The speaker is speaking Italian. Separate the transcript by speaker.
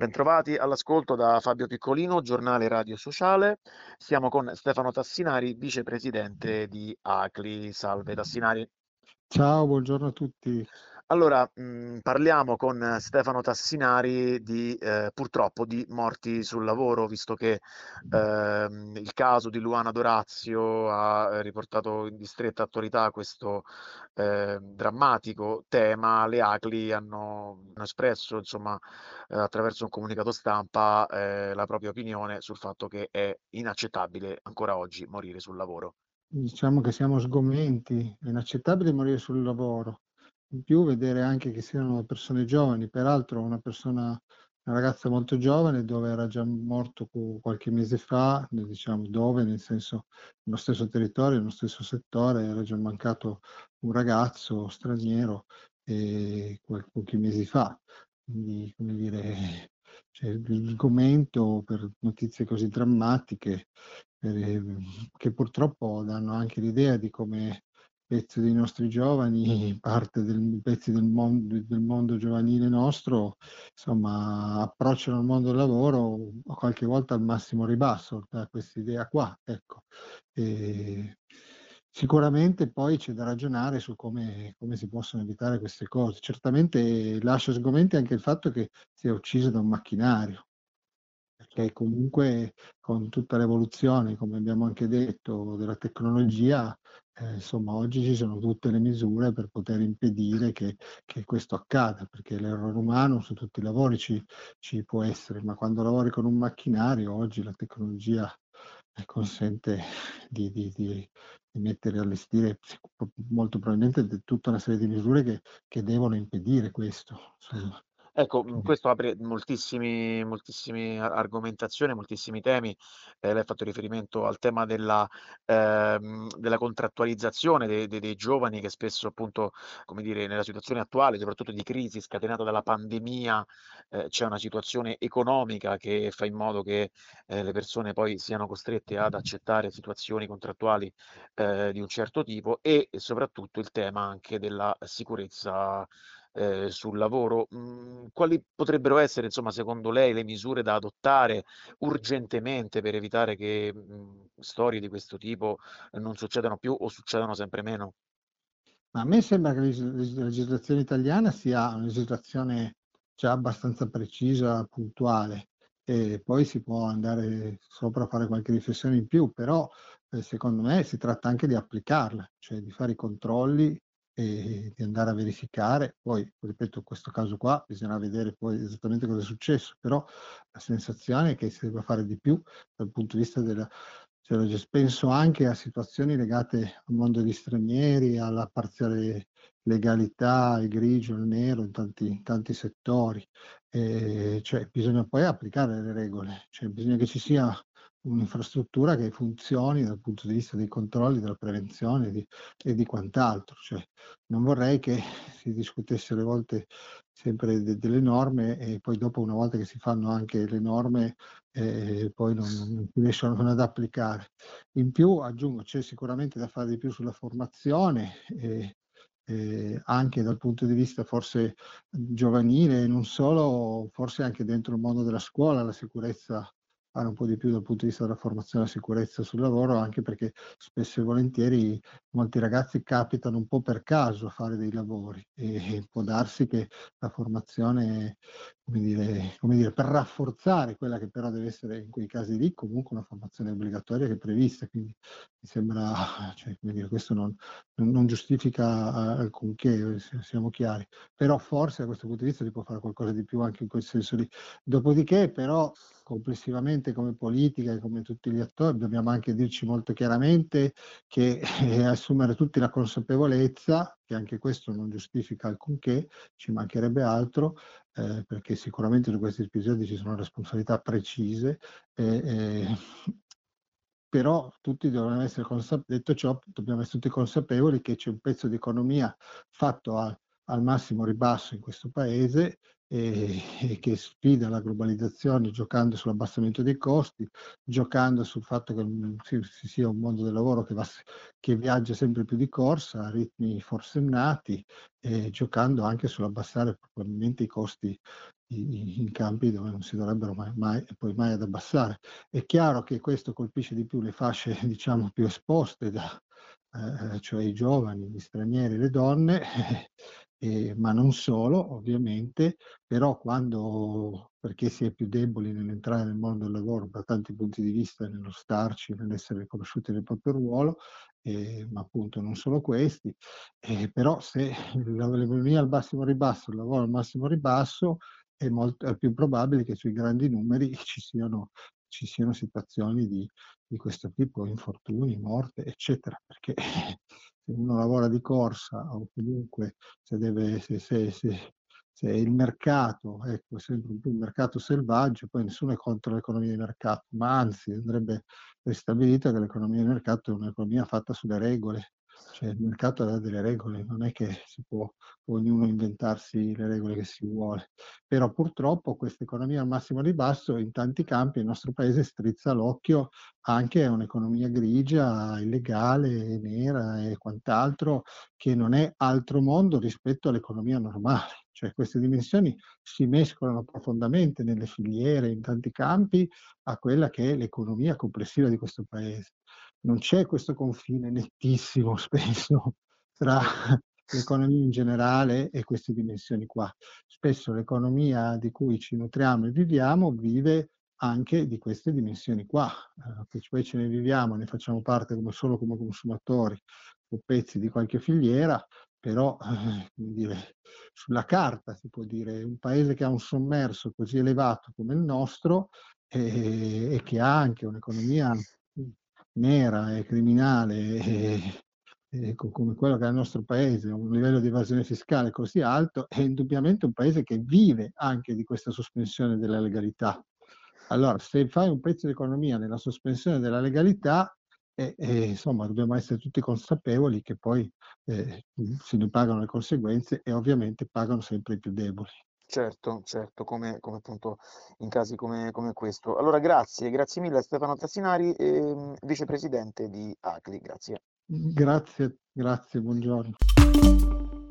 Speaker 1: Bentrovati all'ascolto da Fabio Piccolino, giornale radio sociale. Siamo con Stefano Tassinari, vicepresidente di ACLI. Salve Tassinari.
Speaker 2: Ciao, buongiorno a tutti.
Speaker 1: Allora, parliamo con Stefano Tassinari purtroppo di morti sul lavoro, visto che il caso di Luana Dorazio ha riportato in stretta attualità questo drammatico tema. Le ACLI hanno espresso, insomma, attraverso un comunicato stampa, la propria opinione sul fatto che è inaccettabile ancora oggi morire sul lavoro.
Speaker 2: Diciamo che siamo sgomenti, è inaccettabile morire sul lavoro. In più vedere anche che siano persone giovani, peraltro una ragazza molto giovane dove era già morto qualche mese fa, diciamo dove, nel senso nello stesso territorio, nello stesso settore, era già mancato un ragazzo straniero pochi mesi fa. Quindi, come dire, cioè, il sgomento per notizie così drammatiche, che purtroppo danno anche l'idea di come pezzi dei nostri giovani, parte pezzi del mondo giovanile nostro, insomma, approcciano il mondo del lavoro qualche volta al massimo ribasso da quest'idea qua, ecco. Ehm, Sicuramente poi c'è da ragionare su come si possono evitare queste cose. Certamente lascia sgomenti anche il fatto che sia uccisa da un macchinario. Perché comunque con tutta l'evoluzione, come abbiamo anche detto, della tecnologia, insomma oggi ci sono tutte le misure per poter impedire che questo accada, perché l'errore umano su tutti i lavori ci può essere, ma quando lavori con un macchinario oggi la tecnologia, consente di mettere, allestire molto probabilmente tutta una serie di misure che devono impedire questo, insomma.
Speaker 1: Ecco,
Speaker 2: Quindi
Speaker 1: questo apre moltissimi argomentazioni, moltissimi temi. Lei ha fatto riferimento al tema della contrattualizzazione dei giovani che spesso appunto, come dire, nella situazione attuale, soprattutto di crisi scatenata dalla pandemia, c'è una situazione economica che fa in modo che, le persone poi siano costrette ad accettare situazioni contrattuali, di un certo tipo e soprattutto il tema anche della sicurezza sul lavoro. Quali potrebbero essere, insomma, secondo lei, le misure da adottare urgentemente per evitare che, storie di questo tipo non succedano più o succedano sempre meno?
Speaker 2: Ma a me sembra che la legislazione italiana sia una legislazione già abbastanza precisa, puntuale, e poi si può andare sopra a fare qualche riflessione in più, però, secondo me si tratta anche di applicarla, cioè di fare i controlli e di andare a verificare. Poi, ripeto, in questo caso qua bisognerà vedere poi esattamente cosa è successo, però la sensazione è che si debba fare di più dal punto di vista della, cioè, penso anche a situazioni legate al mondo degli stranieri, alla parziale legalità, il grigio, il nero in tanti settori. Cioè bisogna poi applicare le regole, cioè bisogna che ci sia un'infrastruttura che funzioni dal punto di vista dei controlli, della prevenzione e di quant'altro. Cioè, non vorrei che si discutesse alle volte sempre delle norme e poi dopo, una volta che si fanno anche le norme, poi non si riescono ad applicare. In più aggiungo, c'è sicuramente da fare di più sulla formazione, anche dal punto di vista forse giovanile e non solo, forse anche dentro il mondo della scuola, la sicurezza, fare un po' di più dal punto di vista della formazione e sicurezza sul lavoro, anche perché spesso e volentieri molti ragazzi capitano un po' per caso a fare dei lavori e può darsi che la formazione, come dire, per rafforzare quella che però deve essere in quei casi lì comunque una formazione obbligatoria che è prevista, quindi mi sembra, cioè, come dire, questo non giustifica alcunché, siamo chiari. Però forse da questo punto di vista si può fare qualcosa di più anche in quel senso lì. Dopodiché però complessivamente come politica e come tutti gli attori dobbiamo anche dirci molto chiaramente che assumere tutti la consapevolezza, che anche questo non giustifica alcunché, ci mancherebbe altro, perché sicuramente su questi episodi ci sono responsabilità precise, ehm, però tutti dobbiamo essere detto ciò, dobbiamo essere tutti consapevoli che c'è un pezzo di economia fatto al massimo ribasso in questo paese, e che sfida la globalizzazione giocando sull'abbassamento dei costi, giocando sul fatto che, ci sia un mondo del lavoro che viaggia sempre più di corsa a ritmi forsennati e giocando anche sull'abbassare probabilmente i costi in campi dove non si dovrebbero mai e poi mai ad abbassare. È chiaro che questo colpisce di più le fasce diciamo più esposte cioè i giovani, gli stranieri, le donne, ma non solo ovviamente, però perché si è più deboli nell'entrare nel mondo del lavoro da tanti punti di vista, nello starci, nell'essere riconosciuti nel proprio ruolo, ma appunto non solo questi, però se l'economia al massimo ribasso, il lavoro al massimo ribasso, è più probabile che sui grandi numeri ci siano situazioni di questo tipo, infortuni, morte, eccetera, perché se uno lavora di corsa o comunque se il mercato, ecco, è sempre più un mercato selvaggio, poi nessuno è contro l'economia di mercato, ma anzi andrebbe ristabilito che l'economia di mercato è un'economia fatta sulle regole, cioè il mercato ha delle regole, non è che può ognuno inventarsi le regole che si vuole. Però purtroppo questa economia al massimo ribasso in tanti campi il nostro paese strizza l'occhio anche a un'economia grigia, illegale, nera e quant'altro, che non è altro mondo rispetto all'economia normale. Cioè queste dimensioni si mescolano profondamente nelle filiere, in tanti campi, a quella che è l'economia complessiva di questo paese. Non c'è questo confine nettissimo spesso tra
Speaker 1: Sì.
Speaker 2: l'economia in generale e queste dimensioni qua. Spesso l'economia di cui ci nutriamo e viviamo vive anche di queste dimensioni qua, che poi ce ne viviamo, ne facciamo parte solo come consumatori o pezzi di qualche filiera, però come dire, sulla carta si può dire, un paese che ha un sommerso così elevato come il nostro e che ha anche un'economia nera e criminale come quello che è il nostro paese, un livello di evasione fiscale così alto, è indubbiamente un paese che vive anche di questa sospensione della legalità. Allora, se fai un pezzo di economia nella sospensione della legalità, insomma, dobbiamo essere tutti consapevoli che poi se ne pagano le conseguenze e ovviamente pagano sempre i più deboli.
Speaker 1: Certo, certo, come appunto in casi come questo. Allora grazie mille a Stefano Tassinari, vicepresidente di ACLI, grazie.
Speaker 2: Grazie, grazie, buongiorno.